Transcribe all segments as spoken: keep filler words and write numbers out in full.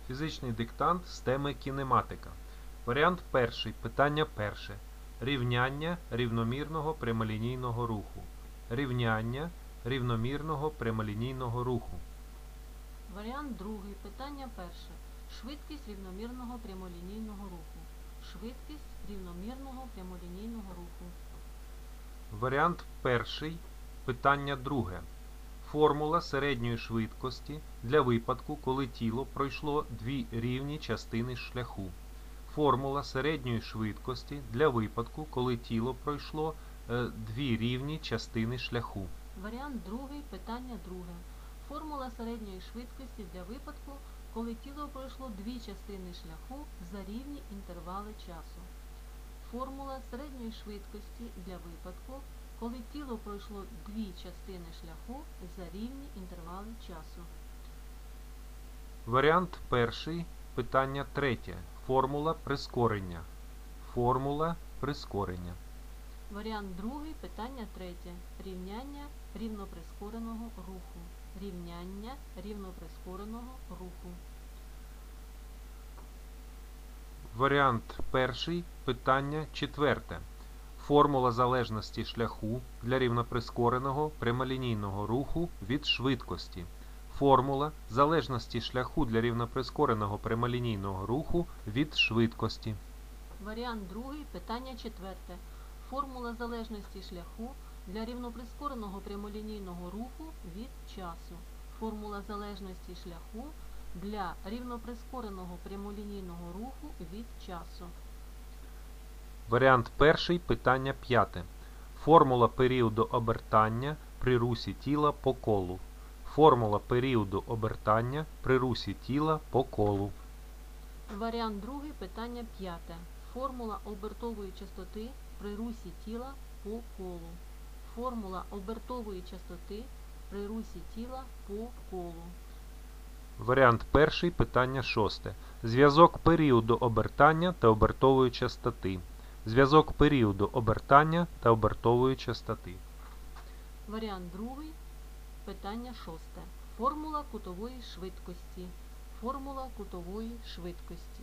Фізичний диктант з теми кінематика. Варіант перший. Питання перше. Рівняння рівномірного прямолінійного руху. Рівняння рівномірного прямолінійного руху. Варіант другий. Питання перше. Швидкість рівномірного прямолінійного руху. Швидкість рівномірного прямолінійного руху. Варіант перший. Питання друге. Формула середньої швидкості для випадку, коли тіло пройшло дві рівні частини шляху. Формула середньої швидкості для випадку, коли тіло пройшло е, дві рівні частини шляху. Варіант другий. Питання друге. Формула середньої швидкості для випадку, коли тіло пройшло дві частини шляху за рівні інтервали часу. Формула середньої швидкості для випадку, коли тіло пройшло дві частини шляху за рівні інтервали часу. Варіант перший. Питання третє. Формула прискорення. Формула прискорення. Варіант другий. Питання третє. Рівняння рівноприскореного руху. Рівняння рівноприскореного руху. Варіант перший. Питання четверте. Формула залежності шляху для рівноприскореного прямолінійного руху від швидкості. Формула залежності шляху для рівноприскореного прямолінійного руху від швидкості. Варіант другий. Питання четверте. Формула залежності шляху для рівноприскореного прямолінійного руху від часу. Формула залежності шляху для рівноприскореного прямолінійного руху від часу. Варіант перший. Питання п'яте. Формула періоду обертання при русі тіла по колу. Формула періоду обертання при русі тіла по колу. Варіант другий. Питання п'яте. Формула обертової частоти при русі тіла по колу. Формула обертової частоти при русі тіла по колу. Варіант перший. Питання шосте. Зв'язок періоду обертання та обертової частоти. Зв'язок періоду обертання та обертової частоти. Варіант другий. Питання шосте. Формула кутової швидкості. Формула кутової швидкості.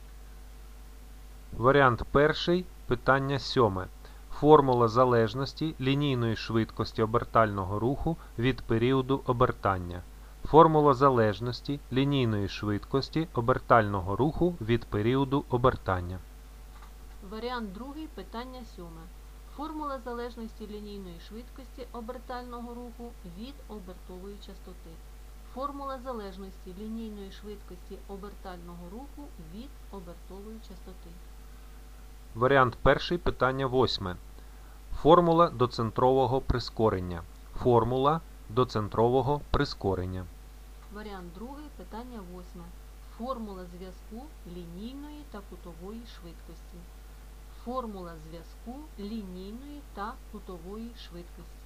Варіант перший. Питання сьоме. Формула залежності лінійної швидкості обертального руху від періоду обертання. Формула залежності лінійної швидкості обертального руху від періоду обертання. Варіант другий. Питання сьоме. Формула залежності лінійної швидкості обертального руху від обертової частоти. Формула залежності лінійної швидкості обертального руху від обертової частоти. Варіант перший. Питання восьме. Формула доцентрового прискорення. Формула доцентрового прискорення. Варіант другий. Питання восьме. Формула зв'язку лінійної та кутової швидкості. Формула зв'язку лінійної та кутової швидкості.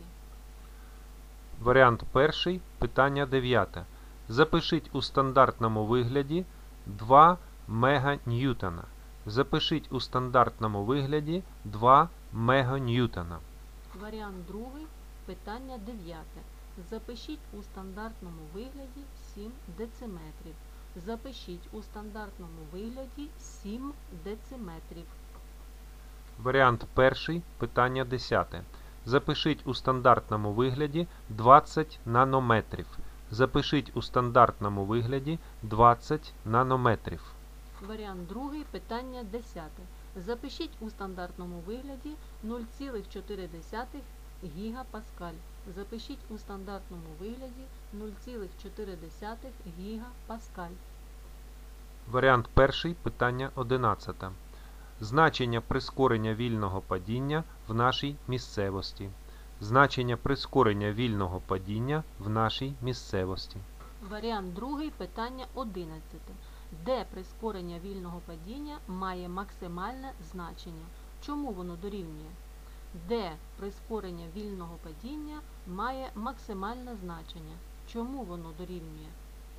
Варіант перший. Питання дев'яте. Запишіть у стандартному вигляді два меганьютона. Запишіть у стандартному вигляді два меганьютона. Варіант другий. Питання дев'яте. Запишіть у стандартному вигляді сім дециметрів. Запишіть у стандартному вигляді сім дециметрів. Варіант перший. Питання десяте. Запишіть у стандартному вигляді двадцять нанометрів. Запишіть у стандартному вигляді двадцять нанометрів. Варіант другий. Питання десяте. Запишіть у стандартному вигляді нуль цілих чотири десятих гігапаскаль. Запишіть у стандартному вигляді нуль цілих чотири десятих гігапаскаль. Варіант перший. Питання одинадцяте. Значення прискорення вільного падіння в нашій місцевості. Значення прискорення вільного падіння в нашій місцевості. Варіант другий. Питання одинадцяте. Де прискорення вільного падіння має максимальне значення? Чому воно дорівнює? Де прискорення вільного падіння має максимальне значення? Чому воно дорівнює?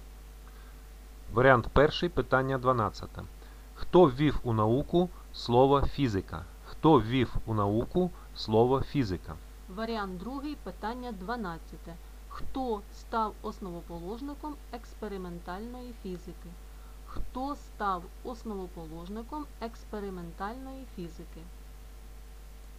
Варіант перший. Питання дванадцяте. Хто ввів у науку слово фізика? Хто ввів у науку слово фізика? Варіант другий. Питання дванадцяте. Хто став основоположником експериментальної фізики? Хто став основоположником експериментальної фізики?